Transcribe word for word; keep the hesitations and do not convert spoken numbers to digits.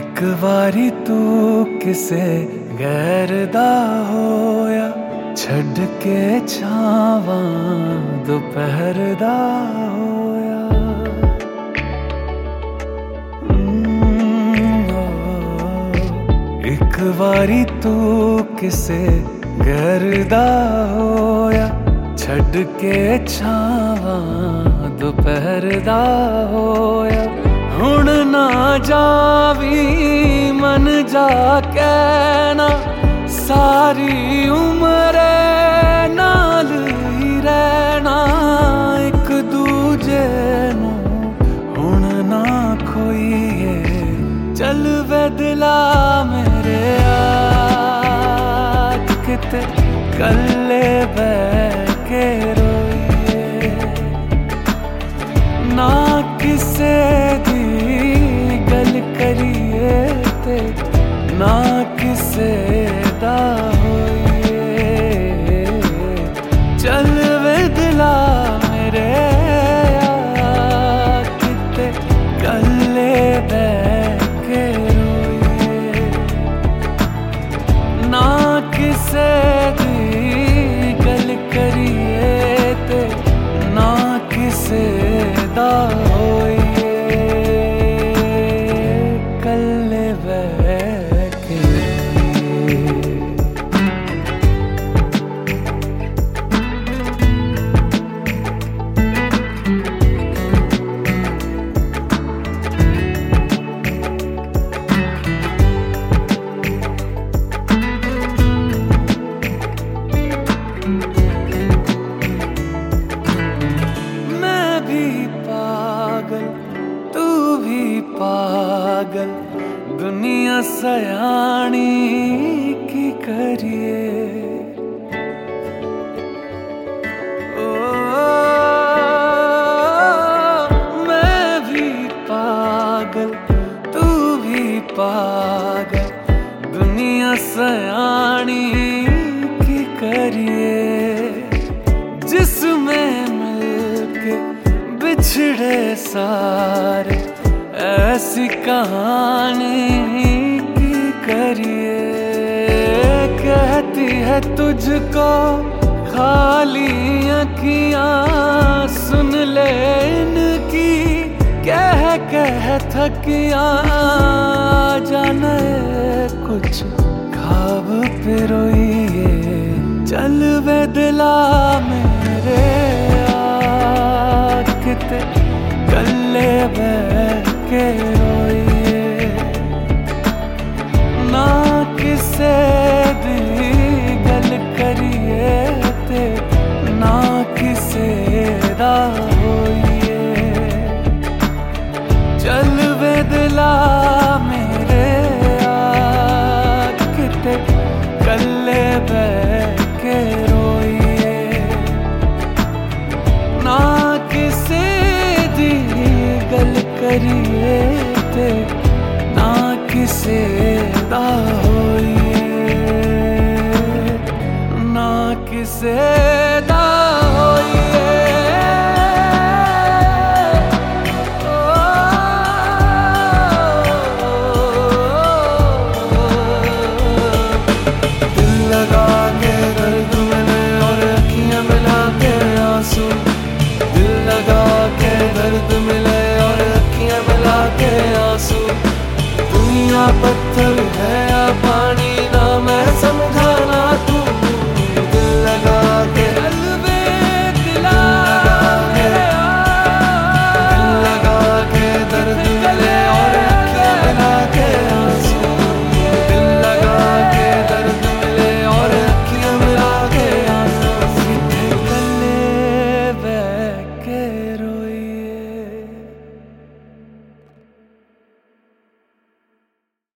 एक वारी तू किसे गैर दा होया, छड़ के छावां दोपहर दा होया। एक वारी तू किसे गैर दा होया, छड़ के छावां दोपहर दा होया। हुण ना जावी मन जा कहना, सारी उम्र नाल ही रहना। एक दूजे नू हुण ना खोईए, चल वे दिला मेरे याद, किते कल्ले बैठ के रोईए। ना किसे दी गल करिए ते ना किसे दा होइए। चल वे दिला मेरे यार, किते कल्ले बैठ के रोइए। ना किसे दी गल करिए ते ना किसे दा होइए। कल्ले बैठ के तू भी पागल, दुनिया सयानी की करिए। ओ, मैं भी पागल तू भी पागल, दुनिया सयानी की करिए। जिसमें मिलके बिछड़े सारे, ऐसी कहानी की करिए। कहती है तुझको खाली अखियां, सुन ले इनकी कह कह थकियां। जाने कुछ ख्वाब पे रोइए, चल वे दिला मेरे यार, किते कल्ले बैठ के रोइए। ना किसे दी गल करिए ते ना किसे दा होइए। चल वे दिला मेरे यार, किते कल्ले बैठ के रोइए। ना किसे दी गल करिए ते ना किसे दा होइए। ना किसे दा होइए। दिल लगा के दर्द मिले और अखियां मिला के आंसू, दिल लगा के दर्द मिले और अखियां मिला के आंसू। दुनिया पत्थर